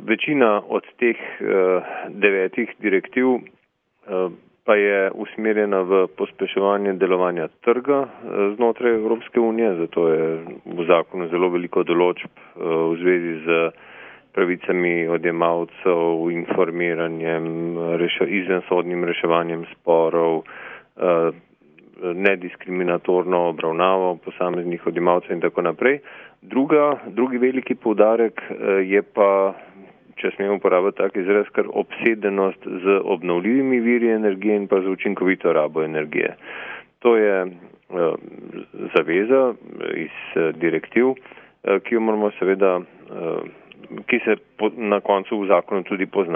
Večina od teh 9 direktiv pa je usmerjena v pospeševanje delovanja trga znotraj Evropske unije, zato je v zakonu zelo veliko določb v zvezi z pravicami odjemalcev, informiranjem, izvensodnim reševanjem sporov, nediskriminatorno obravnavo posameznih odjemalcev in tako naprej. Drugi veliki poudarek je pa, če smemo uporabiti tak izraz, kar obsedenost z obnovljivimi viri energije in pa z učinkovito rabo energije. To je zaveza iz direktiv, ki jo moramo seveda, ki se na koncu v zakonu tudi pozna.